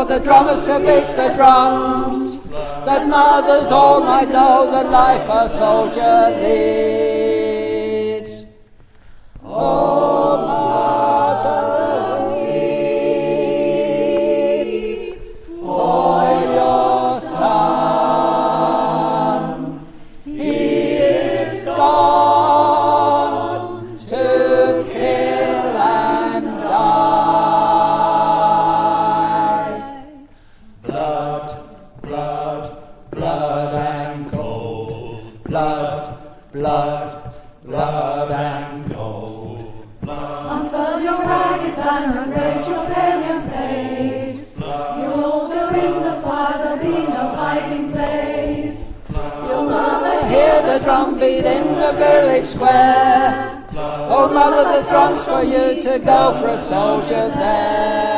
for the drummers to beat the drums, that mothers all might know the life a soldier leads. Oh, mother, weep for your son. He is gone to kill and die. Blood, blood, blood and gold. Blood, blood, blood and gold. Unfurl your ragged banner and raise your pale young face. You'll all go in the fire, there'll be no hiding place. You'll mother hear the drum beat in the village square. Oh, mother, the drum's for you to go for a soldier there.